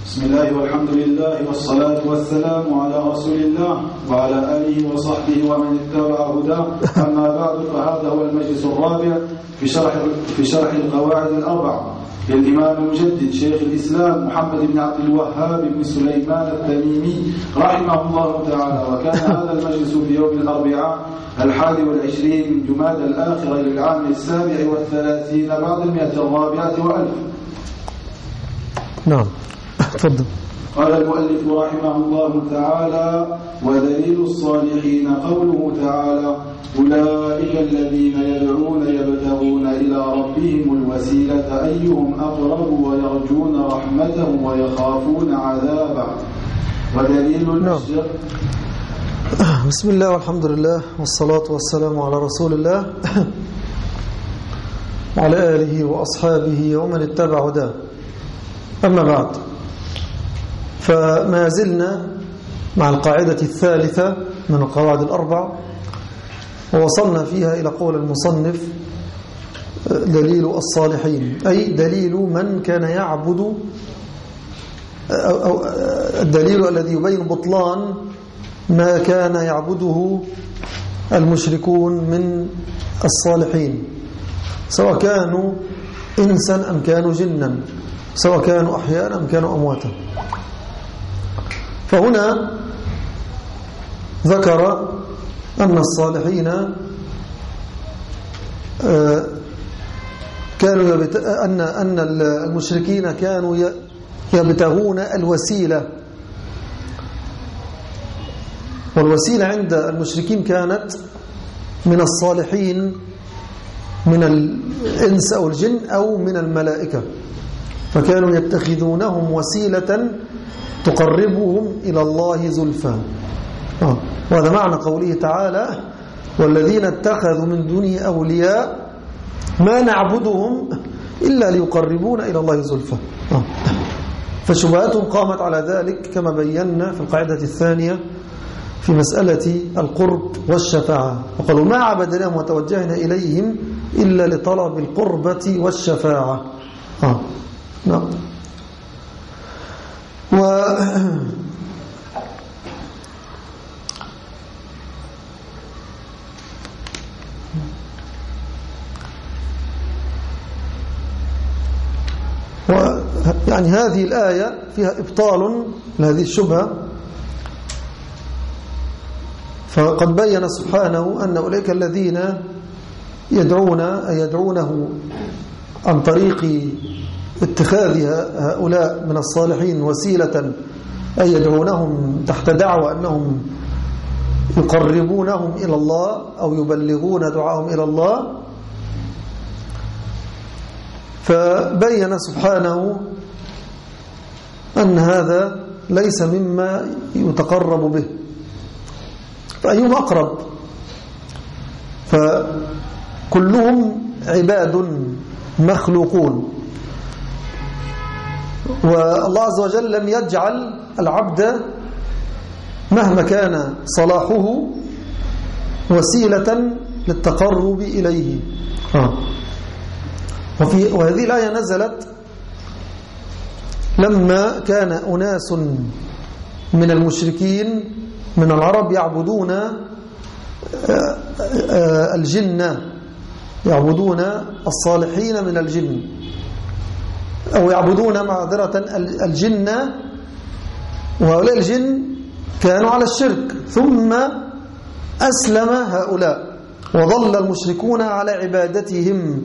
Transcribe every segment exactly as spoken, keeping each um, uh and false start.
بسم الله والحمد لله والصلاة والسلام على رسول الله وعلى آله وصحبه ومن اتبع هداه. أما بعد، فهذا هو المجلس الرابع في شرح في شرح القواعد الأربع للإمام المجدد شيخ الإسلام محمد بن عبد الوهاب بن سليمان التميمي رحمه الله تعالى. وكان هذا المجلس في يوم الأربعاء الحادي والعشرين من جمادى الآخرة للعام السابع والثلاثين بعد المئة الرابعة وألف. نعم، تفضل. قال المؤلف رحمه الله تعالى: ودليل الصالحين قوله تعالى: أولئك الذين يدعون يبتغون إلى ربهم الوسيلة أيهم أقرب ويرجون رحمته ويخافون عذابه. ودليل الأشجار. بسم الله والحمد لله والصلاة والسلام على رسول الله وعلى آله وأصحابه ومن اتبع هداه. أما بعد، فما زلنا مع القاعدة الثالثة من القواعد الأربع، ووصلنا فيها إلى قول المصنف: دليل الصالحين، أي دليل من كان يعبد، أو الدليل الذي يبين بطلان ما كان يعبده المشركون من الصالحين، سواء كانوا إنسا أم كانوا جنا، سواء كانوا أحياء أم كانوا أمواتا. فهنا ذكر أن الصالحين كانوا يبت... أن أن المشركين كانوا يبتغون الوسيلة، والوسيلة عند المشركين كانت من الصالحين من الإنس أو الجن أو من الملائكة، فكانوا يتخذونهم وسيلة تقربهم إلى الله زلفى. آه. وهذا معنى قوله تعالى: والذين اتخذوا من دونه أولياء ما نعبدهم إلا ليقربون إلى الله زلفى. آه. فشبهاتهم قامت على ذلك كما بينا في القاعدة الثانية في مسألة القرب والشفاعة، وقالوا: ما عبدناهم وتوجهنا إليهم إلا لطلب القربة والشفاعة. آه. نعم. و و يعني هذه الآية فيها إبطال لهذه الشبهة، فقد بين سبحانه أن أولئك الذين يدعون يدعونه عن طريق اتخاذ هؤلاء من الصالحين وسيلة، أي يدعونهم تحت دعوة أنهم يقربونهم إلى الله أو يبلغون دعاهم إلى الله. فبين سبحانه أن هذا ليس مما يتقرب به، فأيهم أقرب؟ فكلهم عباد مخلوقون، والله عز وجل لم يجعل العبد مهما كان صلاحه وسيلة للتقرب إليه. آه. وفي وهذه الآية نزلت لما كان أناس من المشركين من العرب يعبدون الجن، يعبدون الصالحين من الجن، أو يعبدون معذرة الجن، وهؤلاء الجن كانوا على الشرك، ثم أسلم هؤلاء وظل المشركون على عبادتهم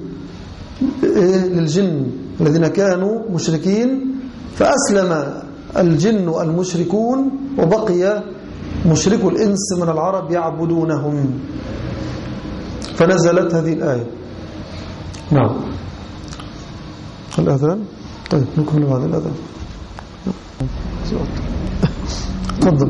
للجن الذين كانوا مشركين، فأسلم الجن المشركون وبقي مشركو الإنس من العرب يعبدونهم، فنزلت هذه الآية. نعم. الأذان. طيب نكمل بعد الأذان. تفضل.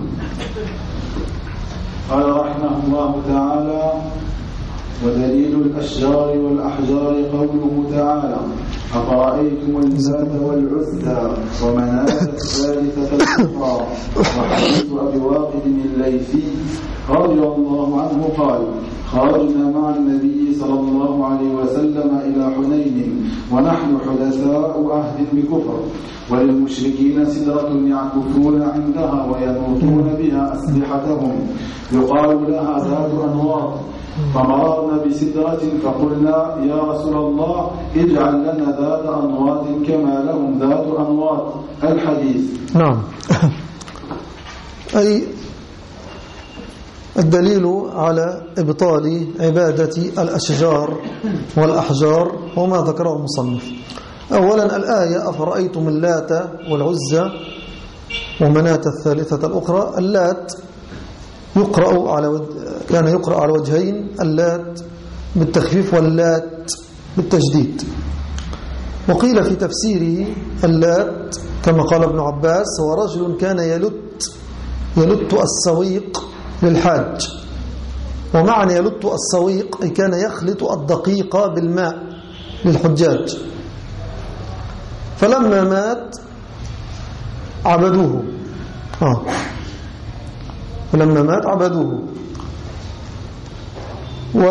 قال رحمه الله تعالى: ودليل الأشجار والأحجار قوله تعالى: أفرأيتم اللات والعزى ومناة الثالثة الأخرى. وحديث أبي واقد الليثي رضي الله عنه قال: خرجنا مع النبي صلى الله عليه وسلم إلى حنين ونحن حدثاء عهد بكفر، وللمشركين سدرة يعكفون عندها وينوطون بها أسلحتهم يقال لها ذات أنواط، فمررنا بسدرة فقلنا يا رسول الله اجعل لنا ذات أنواط كما لهم ذات أنواط. الحديث. نعم. أي الدليل على إبطال عبادة الأشجار والأحجار وما ذكره المصنف. أولا الآية أفرأيتم اللات والعزى ومناة الثالثة الأخرى. اللات يقرأ على وجه كان يقرأ على وجهين، اللات بالتخفيف واللات بالتجديد. وقيل في تفسيره اللات كما قال ابن عباس هو رجل كان يلت يلت السويق للحاج، ومعنى يلت السويق أي كان يخلط الدقيق بالماء للحجاج، فلما مات عبدوه آه. فلما مات عبدوه و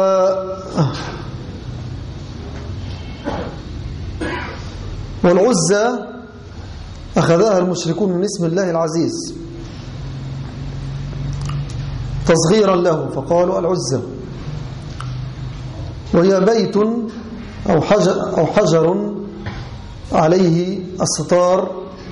والعزى أخذها المشركون من اسم الله العزيز تصغيرا له فقالوا العزى، وهي بيت أو حجر, أو حجر عليه الستار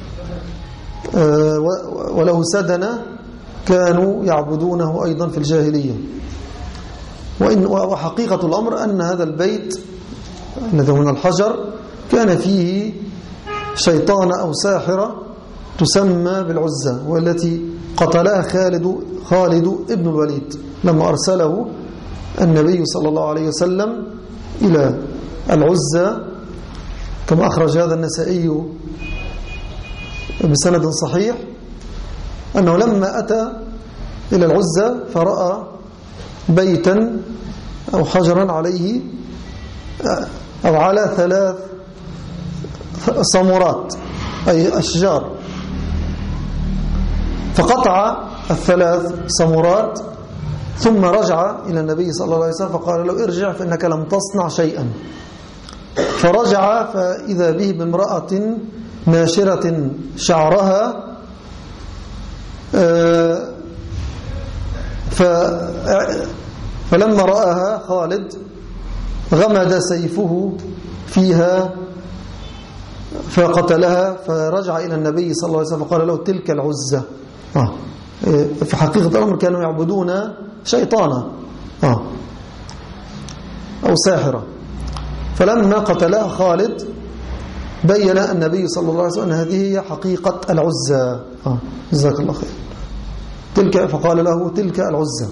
وله سدنة كانوا يعبدونه أيضا في الجاهلية. وإن وحقيقة الأمر أن هذا البيت الذي من الحجر كان فيه شيطان أو ساحرة تسمى بالعزى، والتي قتلها خالد خالد ابن الوليد لما أرسله النبي صلى الله عليه وسلم إلى العزى، كما أخرج هذا النسائي بسند صحيح أنه لما أتى إلى العزى فرأى بيتا أو حجرا عليه أو على ثلاث صمرات أي أشجار، فقطع الثلاث صمرات ثم رجع إلى النبي صلى الله عليه وسلم فقال له ارجع فإنك لم تصنع شيئا. فرجع فإذا به بامرأة ناشرة شعرها فلما رآها خالد غمد سيفه فيها فقتلها، فرجع إلى النبي صلى الله عليه وسلم فقال له تلك العزة. آه. في حقيقة الأمر كانوا يعبدون شيطانا آه. أو ساحرة، فلما قتلها خالد بين النبي صلى الله عليه وسلم أن هذه هي حقيقة العزة. آه. جزاك الله خير. تلك فقال له تلك العزة.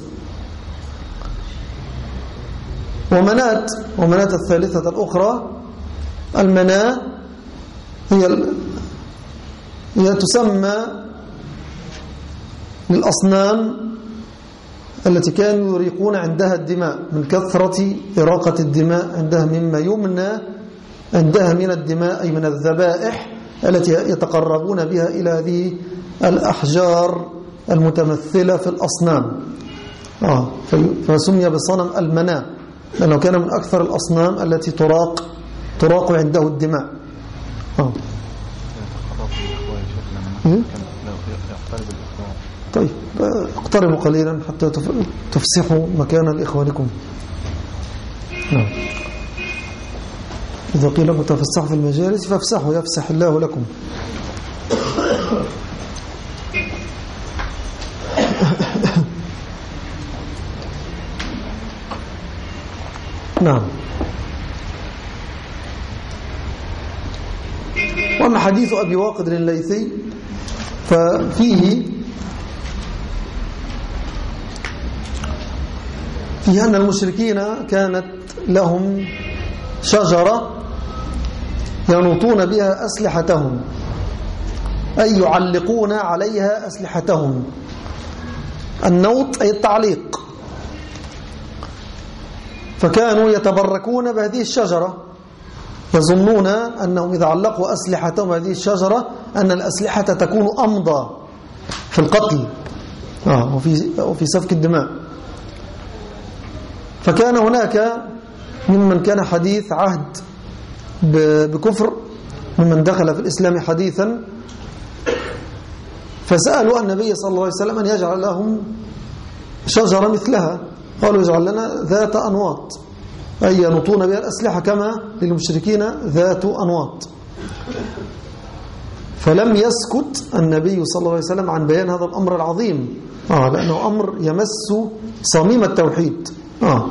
ومناة ومناة الثالثة الأخرى المناة هي هي تسمى للأصنام التي كانوا يريقون عندها الدماء من كثرة إراقة الدماء عندها، مما يمنى عندها من الدماء أي من الذبائح التي يتقربون بها إلى هذه الأحجار المتمثلة في الأصنام آه. فسمي بصنم المناة لأنه كان من أكثر الأصنام التي تراق تراق عنده الدماء آه. طيب اقتربوا قليلا حتى تفسحوا مكانا لإخوانكم. نعم. إذا قيل لكم تفسحوا في المجالس فافسحوا يفسح الله لكم. نعم. وأما حديث أبي واقد الليثي ففيه فيه أن المشركين كانت لهم شجرة ينوطون بها أسلحتهم، أي يعلقون عليها أسلحتهم. النوط أي التعليق، فكانوا يتبركون بهذه الشجرة، يظنون أنهم إذا علقوا أسلحتهم هذه الشجرة أن الأسلحة تكون أمضى في القتل آه وفي, وفي سفك الدماء. فكان هناك ممن كان حديث عهد بكفر، ممن دخل في الإسلام حديثا، فسألوا النبي صلى الله عليه وسلم أن يجعل لهم شجرة مثلها. قالوا يجعل لنا ذات أنواط، أي ينطون بها الأسلحة كما للمشركين ذات أنواط. فلم يسكت النبي صلى الله عليه وسلم عن بيان هذا الأمر العظيم، آه لأنه أمر يمس صميم التوحيد. آه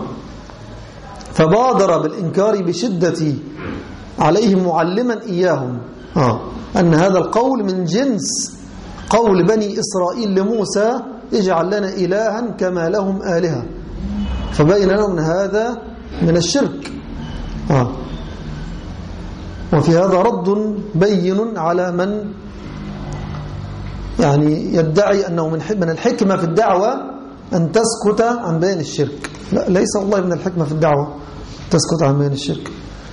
فبادر بالإنكار بشدة عليهم معلما إياهم آه أن هذا القول من جنس قول بني إسرائيل لموسى اجعل لنا إلها كما لهم آلهة، فبين لهم أن هذا من الشرك. آه وفي هذا رد بين على من يعني يدعي أنه من الحكمة في الدعوة أن تسكت عن بيان الشرك. لا، ليس والله من الحكمة في الدعوة تسكت عن بيان الشرك،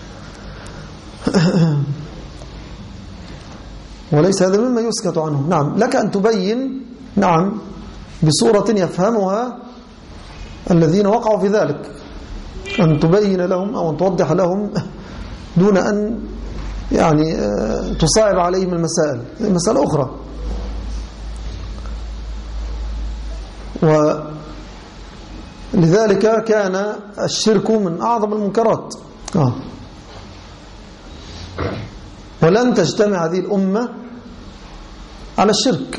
وليس هذا مما يسكت عنه. نعم، لك أن تبين نعم بصورة يفهمها الذين وقعوا في ذلك، أن تبين لهم أو أن توضح لهم دون أن يعني تصعب عليهم المسائل. مسألة أخرى. ولذلك كان الشرك من أعظم المنكرات. آه. ولن تجتمع هذه الأمة على الشرك.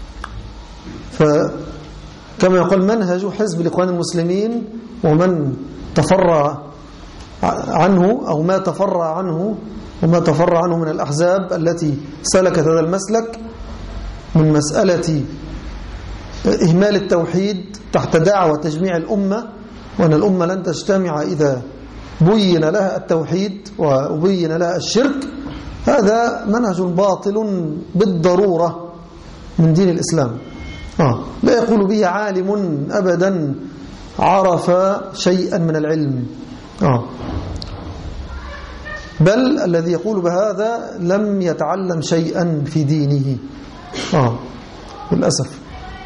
فكما يقول منهج حزب الإخوان المسلمين ومن تفرع عنه أو ما تفرع عنه وما تفرع عنه من الأحزاب التي سلكت هذا المسلك من مسألة إهمال التوحيد تحت دعوة تجميع الأمة، وأن الأمة لن تجتمع إذا بين لها التوحيد وبين لها الشرك، هذا منهج باطل بالضرورة من دين الإسلام. آه. لا يقول به عالم أبدا عرف شيئا من العلم. آه. بل الذي يقول بهذا لم يتعلم شيئا في دينه. آه. للأسف.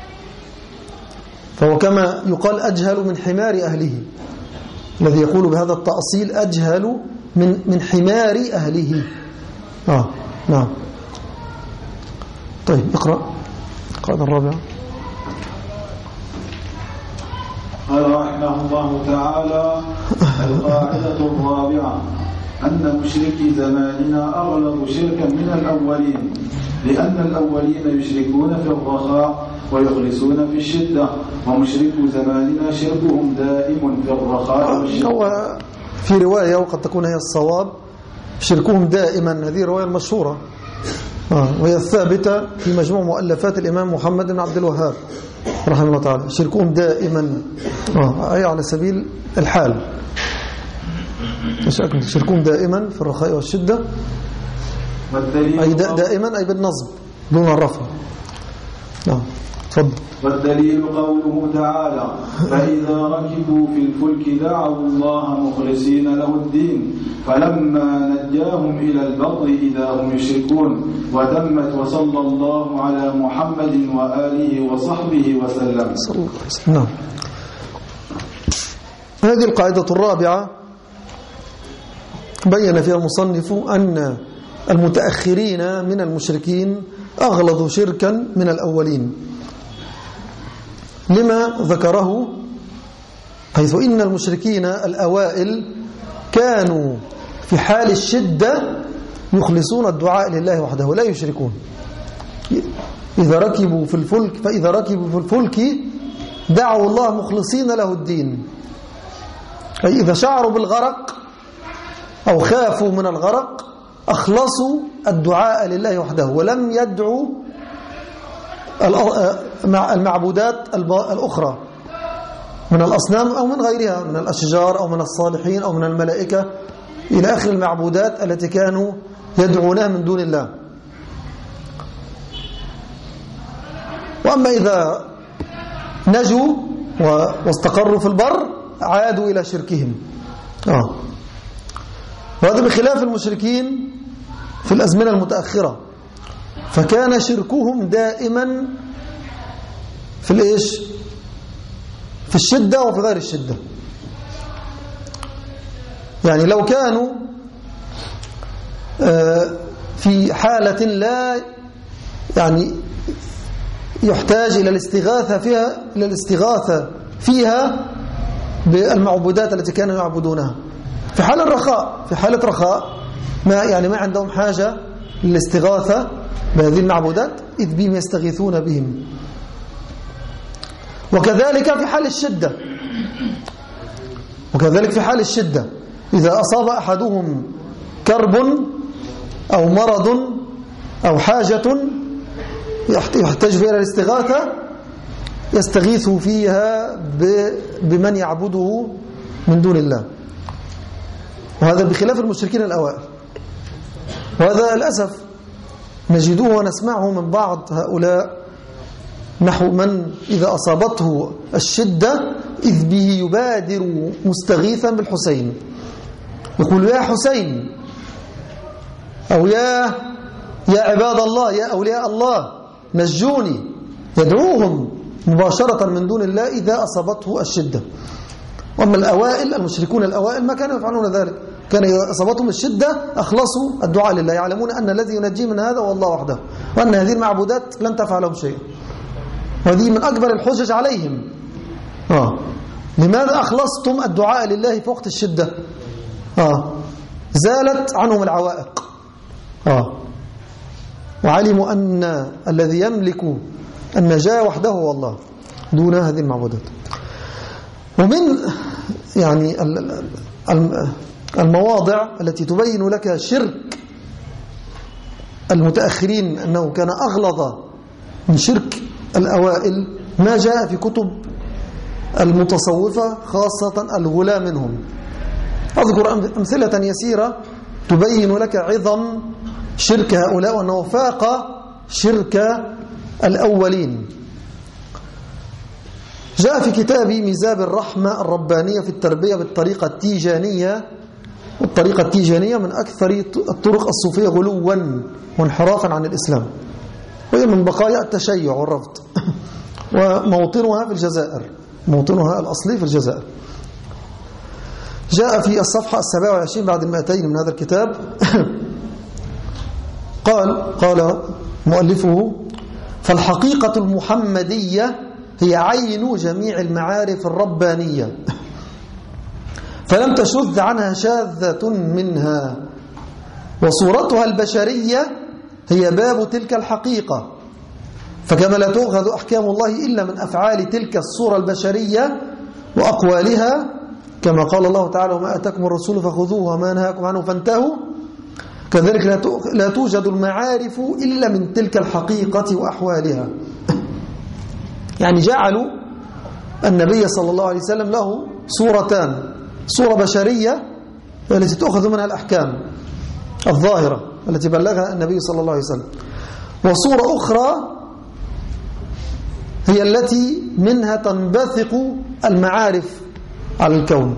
فهو كما يقال أجهل من حمار أهله. الذي يقول بهذا التأصيل أجهل من من حمار أهله. آه. نعم. طيب اقرأ القاعدة الرابعة. قال رحمه الله تعالى: القاعدة الرابعة أن مشركي زماننا أغلظ شركا من الأولين، لأن الأولين يشركون في الرخاء ويخلصون في الشدة، ومشركو زماننا شركهم دائم في الرخاء والشدة. هو في رواية وقد تكون هي الصواب شركهم دائما، هذه الرواية المشهورة آه. وهي الثابتة في مجموع مؤلفات الإمام محمد بن عبد الوهاب رحمه الله تعالى. شركهم دائما آه. أي على سبيل الحال، شركهم دائما في الرخاء والشدة، أي دائما أي بالنصب دون الرفع. نعم تفضل. والدليل قوله تعالى: فإذا ركبوا في الفلك دعوا الله مخلصين له الدين فلما نجاهم إلى البر إذا هم يشركون. وتمت وصلى الله على محمد وآله وصحبه وسلم. نعم. هذه القاعدة الرابعة بين فيها المصنف أن المتأخرين من المشركين أغلظ شركا من الأولين، لما ذكره، حيث إن المشركين الأوائل كانوا في حال الشدة يخلصون الدعاء لله وحده لا يشركون. إذا ركبوا في الفلك فإذا ركبوا في الفلك دعوا الله مخلصين له الدين، أي إذا شعروا بالغرق أو خافوا من الغرق أخلصوا الدعاء لله وحده ولم يدعوا المعبودات الأخرى من الأصنام أو من غيرها من الأشجار أو من الصالحين أو من الملائكة إلى آخر المعبودات التي كانوا يدعونها من دون الله. وأما إذا نجوا واستقروا في البر عادوا إلى شركهم. آه. وهذا بخلاف المشركين في الأزمنة المتأخرة، فكان شركهم دائما في الإيش؟ في الشدة وفي غير الشدة. يعني لو كانوا في حالة لا يعني يحتاج إلى الاستغاثة فيها إلى الاستغاثة فيها بالمعبودات التي كانوا يعبدونها في حال الرخاء في حالة رخاء ما يعني ما عندهم حاجة للاستغاثة بهذه المعبودات إذ بهم يستغيثون بهم. وكذلك في حال الشدة وكذلك في حال الشدة إذا أصاب أحدهم كرب أو مرض أو حاجة يحتاج فيها الاستغاثة يستغيث فيها بمن يعبده من دون الله، وهذا بخلاف المشركين الأوائل. وهذا للأسف نجده ونسمعه من بعض هؤلاء نحو من إذا أصابته الشدة إذ به يبادر مستغيثا بالحسين، يقول يا حسين أو يا يا عباد الله يا أولياء الله نجوني، يدعوهم مباشرة من دون الله إذا أصابته الشدة. وأما الأوائل المشركون الأوائل ما كانوا يفعلون ذلك، كان إذا أصابتهم الشدة أخلصوا الدعاء لله، يعلمون أن الذي ينجي من هذا هو الله وحده، وأن هذه المعبودات لن تفعلهم شيء. وهذه من أكبر الحجج عليهم. آه. لماذا أخلصتم الدعاء لله في وقت الشدة؟ آه. زالت عنهم العوائق. آه. وعلموا أن الذي يملك النجاة وحده هو الله دون هذه المعبودات. ومن يعني المواضع التي تبين لك شرك المتأخرين أنه كان أغلظ من شرك الأوائل ما جاء في كتب المتصوفة خاصة الغلاة منهم. أذكر أمثلة يسيرة تبين لك عظم شرك هؤلاء وأنه فاق شرك الأولين. جاء في كتاب ميزاب الرحمة الربانية في التربية بالطريقة التيجانية، والطريقة التيجانية من أكثر الطرق الصوفية غلوا وانحرافا عن الإسلام، وهي من بقايا التشيع والرفض، وموطنها في الجزائر، موطنها الأصلي في الجزائر. جاء في الصفحة السابعة والعشرين بعد المائتين من هذا الكتاب قال قال مؤلفه: فالحقيقة المحمدية هي عين جميع المعارف الربانية، فلم تشذ عنها شاذة منها، وصورتها البشرية هي باب تلك الحقيقة، فكما لا تؤخذ أحكام الله إلا من أفعال تلك الصورة البشرية وأقوالها، كما قال الله تعالى: وما أتاكم الرسول فخذوه وما نهاكم عنه فانتهوا، كذلك لا توجد المعارف إلا من تلك الحقيقة وأحوالها. يعني جعلوا النبي صلى الله عليه وسلم له صورتان: صورة بشرية التي تأخذ منها الأحكام الظاهرة التي بلغها النبي صلى الله عليه وسلم، وصورة أخرى هي التي منها تنبثق المعارف على الكون.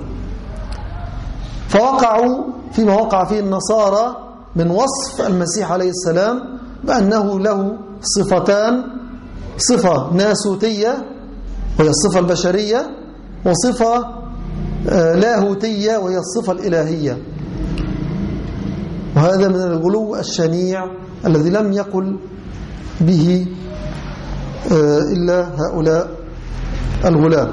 فوقعوا فيما وقع فيه النصارى من وصف المسيح عليه السلام بأنه له صفتان: صفة ناسوتية وهي الصفة البشرية، وصفة لاهوتية وهي الصفة الإلهية. وهذا من الغلو الشنيع الذي لم يقل به إلا هؤلاء الغلاة.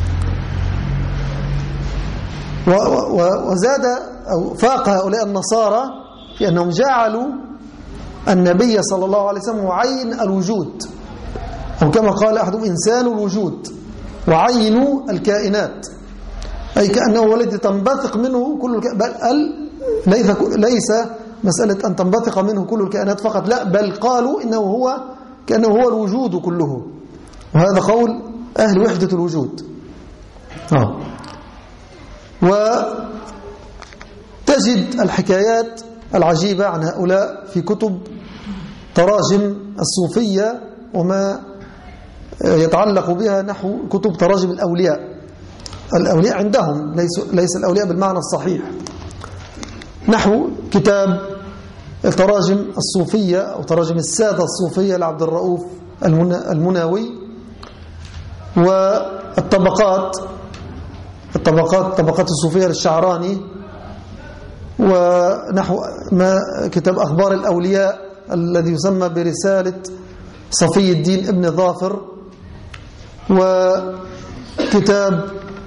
وزاد أو فاق هؤلاء النصارى في أنهم جعلوا النبي صلى الله عليه وسلم عين الوجود، أو كما قال أحدهم: إنسان الوجود وعين الكائنات، أي كأنه ولد تنبثق منه كل الك... بل ليس ليس مسألة أن تنبثق منه كل الكائنات فقط، لا، بل قالوا إنه هو كأنه هو الوجود كله. وهذا قول أهل وحدة الوجود. آه. وتجد الحكايات العجيبة عن هؤلاء في كتب تراجم الصوفية وما يتعلق بها، نحو كتب تراجم الأولياء. الأولياء عندهم ليس, ليس الأولياء بالمعنى الصحيح، نحو كتاب التراجم الصوفية أو تراجم السادة الصوفية لعبد الرؤوف المناوي، والطبقات الطبقات طبقات الصوفية للشعراني، ونحو ما كتاب أخبار الأولياء الذي يسمى برسالة صفي الدين ابن ظافر، وكتاب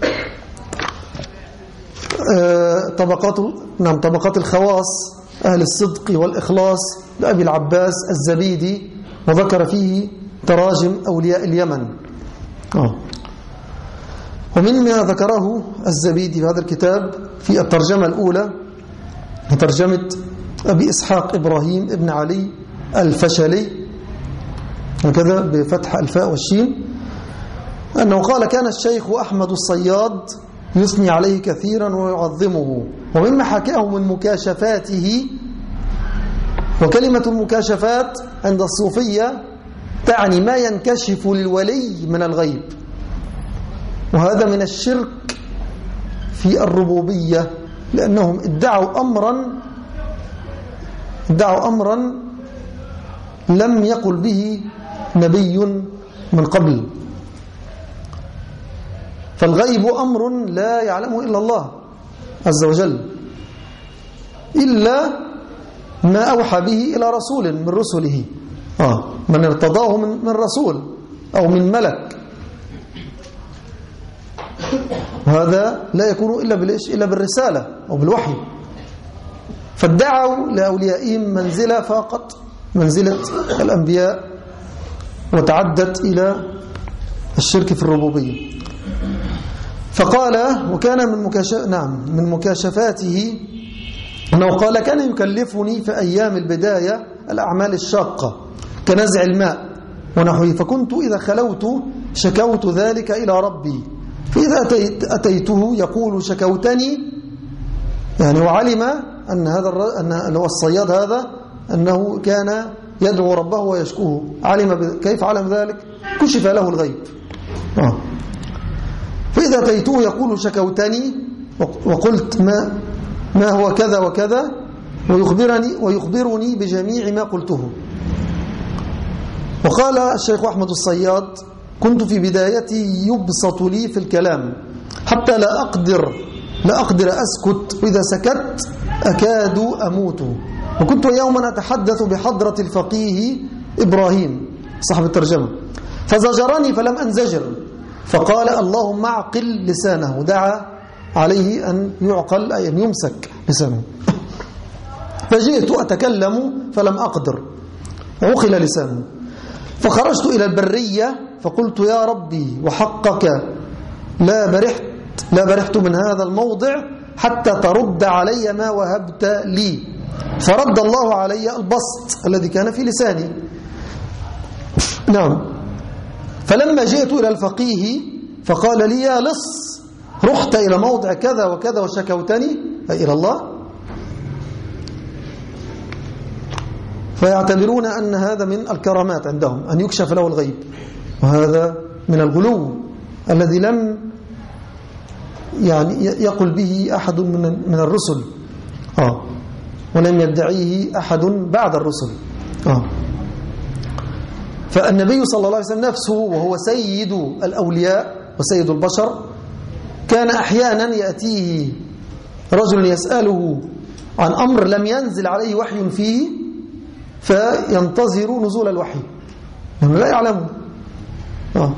طبقات نعم طبقات الخواص أهل الصدق والإخلاص لأبي العباس الزبيدي، وذكر فيه تراجم أولياء اليمن. آه. ومما ذكره الزبيدي في هذا الكتاب في الترجمة الأولى ترجمة أبي إسحاق إبراهيم ابن علي الفشلي، هكذا بفتح الفاء والشين، أنه قال: كان الشيخ أحمد الصياد يثني عليه كثيرا ويعظمه. ومما حكاه من مكاشفاته، وكلمة المكاشفات عند الصوفية تعني ما ينكشف للولي من الغيب، وهذا من الشرك في الربوبية، لأنهم ادعوا أمرا ادعوا أمرا لم يقل به نبي من قبل. فالغيب أمر لا يعلمه إلا الله عز وجل، إلا ما أوحى به إلى رسول من رسله، آه من ارتضاه من, من رسول أو من ملك. وهذا لا يكون إلا بالإيش؟ إلا بالرسالة أو بالوحي. فادعوا لأوليائهم منزلة فقط منزلة الأنبياء، وتعدت إلى الشرك في الربوبية. فقال: وكان من مكاشف نعم من مكاشفاته أنه قال: كان يكلفني في أيام البداية الأعمال الشاقة كنزع الماء ونحوه، فكنت إذا خلوت شكوت ذلك إلى ربي، فإذا أتيت أتيته يقول: شكوتني، يعني وعلم أن هذا أن هو الصياد هذا أنه كان يدعو ربه ويشكوه. علم كيف علم ذلك؟ كشف له الغيب. آه. فإذا أتيته يقول: شكوتني، وقلت ما ما هو كذا وكذا، ويخبرني ويخبرني بجميع ما قلته. وقال الشيخ أحمد الصياد: كنت في بدايتي يبسط لي في الكلام حتى لا أقدر لا أقدر أسكت، وإذا سكت أكاد أموت. وكنت يوما أتحدث بحضرة الفقيه إبراهيم صاحب الترجمة، فزجرني فلم أنزجر، فقال: اللهم اعقل لسانه. دعا عليه أن يعقل، أي أن يمسك لسانه. فجئت أتكلم فلم أقدر، عقل لسانه. فخرجت إلى البرية فقلت: يا ربي وحقك لا برحت لا برحت من هذا الموضع حتى ترد علي ما وهبت لي. فرد الله علي البسط الذي كان في لساني. نعم. فلما جئت إلى الفقيه فقال لي: يا لص، رحت إلى موضع كذا وكذا وشكوتني، أي إلى الله. فيعتبرون أن هذا من الكرامات عندهم، أن يكشف له الغيب، وهذا من الغلو الذي لم يعني يقل به أحد من من الرسل، آه ولم يدعيه أحد بعد الرسل. آه فالنبي صلى الله عليه وسلم نفسه وهو سيد الأولياء وسيد البشر، كان أحيانا يأتيه رجل يسأله عن أمر لم ينزل عليه وحي فيه، فينتظر نزول الوحي لأنه لا يعلمه. آه.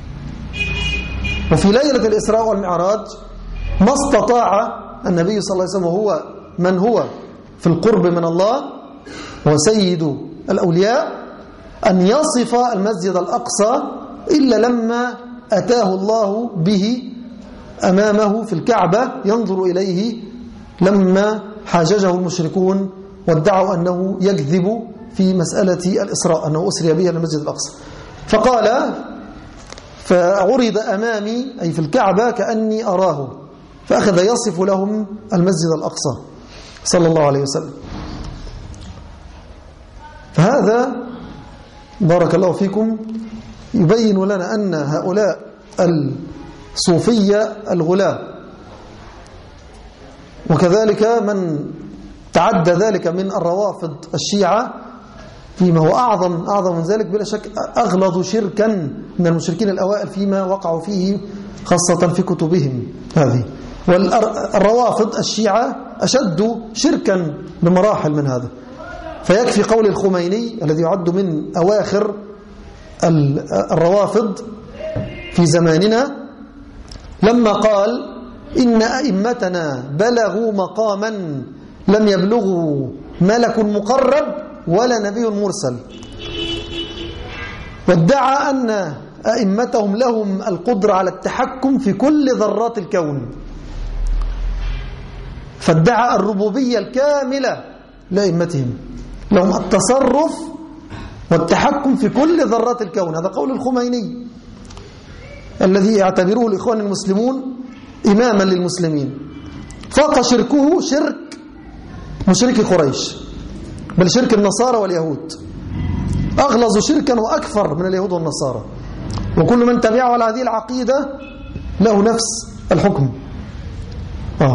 وفي ليلة الإسراء والمعراج ما استطاع النبي صلى الله عليه وسلم وهو من هو في القرب من الله وسيد الأولياء أن يصف المسجد الأقصى إلا لما أتاه الله به أمامه في الكعبة ينظر إليه، لما حاججه المشركون وادعوا أنه يكذب في مسألة الإسراء، أنه أسري به المسجد الأقصى. فقال: فعرض أمامي أي في الكعبة كأني أراه، فأخذ يصف لهم المسجد الأقصى صلى الله عليه وسلم. فهذا بارك الله فيكم يبين لنا أن هؤلاء الصوفية الغلاة، وكذلك من تعدى ذلك من الروافض الشيعة فيما هو أعظم أعظم من ذلك بلا شك، أغلظ شركا من المشركين الأوائل فيما وقعوا فيه خاصة في كتبهم هذه. والروافض الشيعة أشد شركا بمراحل من هذا. فيكفي قول الخميني الذي يعد من أواخر الروافض في زماننا لما قال إن أئمتنا بلغوا مقاما لم يبلغوا ملك مقرب ولا نبي مرسل، وادعى أن أئمتهم لهم القدرة على التحكم في كل ذرات الكون، فادعى الربوبية الكاملة لأئمتهم، لهم التصرف والتحكم في كل ذرات الكون. هذا قول الخميني الذي يعتبره الإخوان المسلمون إماما للمسلمين. فاق شركه شرك مشرك قريش، بل شرك النصارى واليهود، أغلظ شركا وأكثر من اليهود والنصارى، وكل من تبعه على هذه العقيدة له نفس الحكم. آه.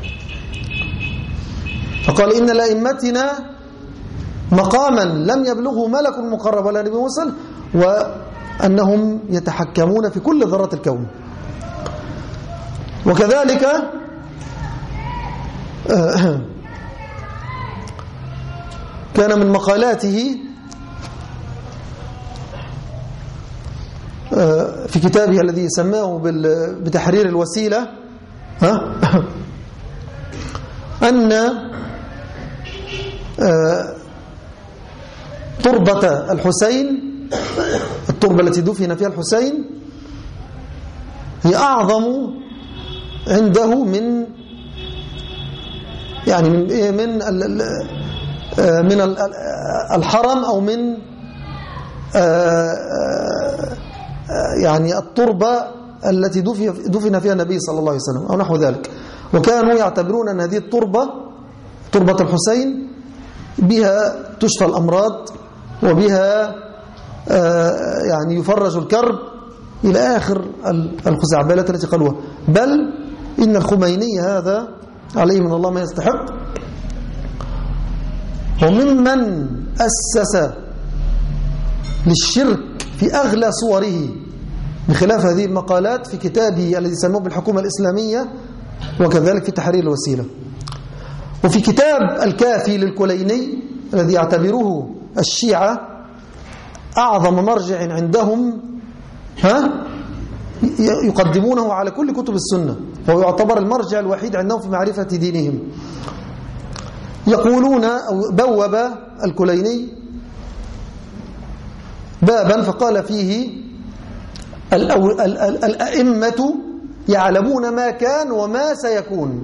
فقال إن لأئمتنا مقاما لم يبلغه ملك مقرب ولا نبي مرسل، وأنهم يتحكمون في كل ذرات الكون. وكذلك آه كان من مقالاته آه في كتابه الذي سماه بتحرير الوسيلة ها أن آه تربة الحسين، التربة التي دفن فيها الحسين، هي أعظم عنده من يعني من من من الحرم أو من يعني التربة التي دفن فيها النبي صلى الله عليه وسلم أو نحو ذلك. وكانوا يعتبرون أن هذه التربة تربة الحسين بها تشفى الأمراض وبها يعني يفرج الكرب إلى آخر الخزعبلات التي قالوها. بل إن الخميني هذا عليه من الله ما يستحق، وممن أسس للشرك في أغلى صوره بخلاف هذه المقالات في كتابه الذي سموه بالحكومة الإسلامية، وكذلك في تحرير الوسيلة. وفي كتاب الكافي للكليني الذي يعتبره الشيعة أعظم مرجع عندهم ها يقدمونه على كل كتب السنة، وهو يعتبر المرجع الوحيد عندهم في معرفة دينهم. يقولون أو بوب الكليني بابا فقال فيه الأئمة يعلمون ما كان وما سيكون،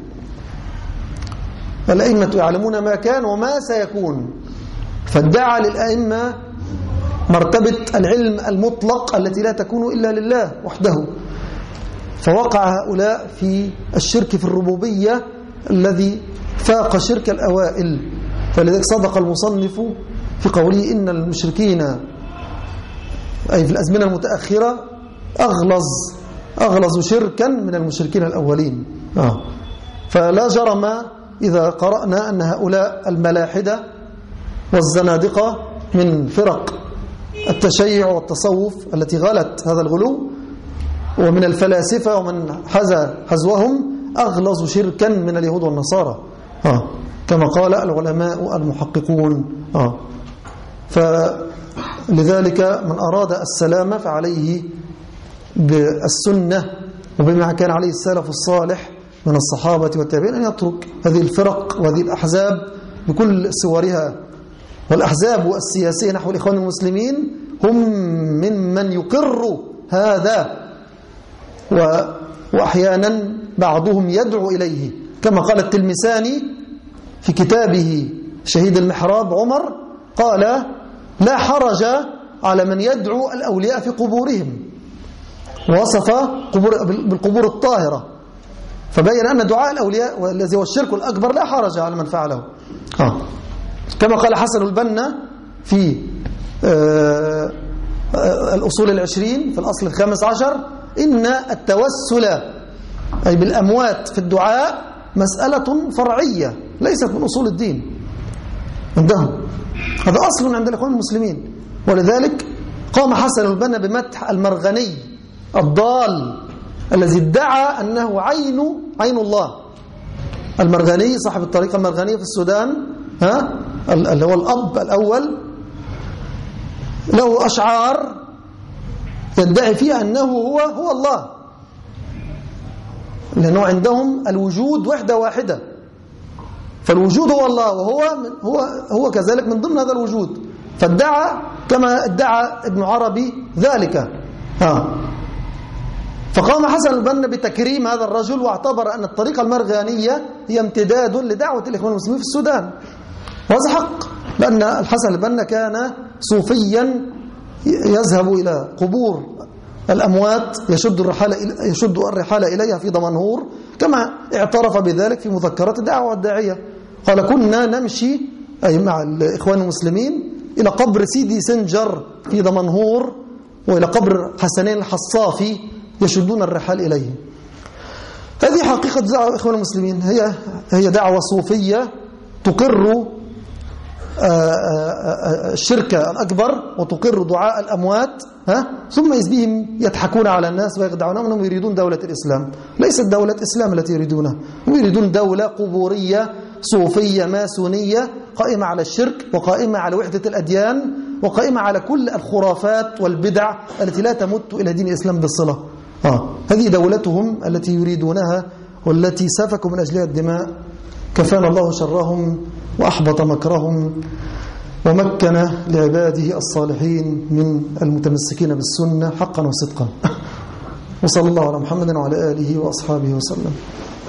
الأئمة يعلمون ما كان وما سيكون، فادعى للأئمة مرتبة العلم المطلق التي لا تكون إلا لله وحده. فوقع هؤلاء في الشرك في الربوبية الذي فاق شرك الأوائل. فلذلك صدق المصنف في قوله إن المشركين أي في الأزمنة المتأخرة أغلظ أغلظ شركا من المشركين الأولين. آه. فلا جرم إذا قرأنا أن هؤلاء الملاحدة والزنادقة من فرق التشيع والتصوف التي غلت هذا الغلو، ومن الفلاسفة ومن حذا حذوهم أغلظ شركا من اليهود والنصارى آه. كما قال العلماء المحققون آه. فلذلك من أراد السلامة فعليه بالسنة وبما كان عليه السلف الصالح من الصحابة والتابعين، أن يترك هذه الفرق وهذه الأحزاب بكل صورها. والأحزاب السياسية نحو الإخوان المسلمين هم ممن يقر هذا، وأحيانا بعضهم يدعو إليه، كما قال التلمساني في كتابه شهيد المحراب عمر، قال لا حرج على من يدعو الأولياء في قبورهم، ووصف قبور بالقبور الطاهرة، فبين أن دعاء الأولياء والذي هو الشرك الأكبر لا حرج على من فعله آه. كما قال حسن البنا في آه آه الأصول العشرين في الأصل الخامس عشر، إن التوسل أي بالأموات في الدعاء مسألة فرعية ليست من أصول الدين عندهم، هذا أصل عند الإخوان المسلمين. ولذلك قام حسن البنا بمدح المرغني الضال الذي ادعى أنه عين عين الله، المرغني صاحب الطريقة المرغنية في السودان، ها اللي هو الأب الأول، له أشعار يدعي فيها أنه هو هو الله، لأنه عندهم الوجود وحدة واحدة، فالوجود هو الله، وهو هو هو كذلك من ضمن هذا الوجود، فادعى كما ادعى ابن عربي ذلك. ها فقام حسن البنا بتكريم هذا الرجل، واعتبر أن الطريقة المرغانية هي امتداد لدعوة الإخوان المسلمين في السودان، وهذا حق، لأن الحسن البنا كان صوفيا يذهب إلى قبور الأموات، يشد الرحالة يشد الرحالة إليها في دمنهور، كما اعترف بذلك في مذكرات الدعوة والداعية. قال كنا نمشي أي مع الإخوان المسلمين إلى قبر سيدي سنجر في دمنهور، وإلى قبر حسنين الحصافي يشدون الرحال إليه. هذه حقيقة دعوة الإخوان المسلمين، هي هي دعوة صوفية تقر الشرك الأكبر وتقر دعاء الأموات، ها ثم إذ بهم يضحكون على الناس ويخدعونهم أنهم يريدون دولة الإسلام. ليست دولة الإسلام التي يريدونها، هم يريدون دولة قبورية صوفية ماسونية قائمة على الشرك، وقائمة على وحدة الأديان، وقائمة على كل الخرافات والبدع التي لا تمت إلى دين الإسلام بالصلة. آه. هذه دولتهم التي يريدونها، والتي سفكوا من أجلها الدماء. كفانا الله شرهم وأحبط مكرهم، ومكن لعباده الصالحين من المتمسكين بالسنة حقا وصدقا. وصلى الله على محمد وعلى آله وأصحابه وسلم.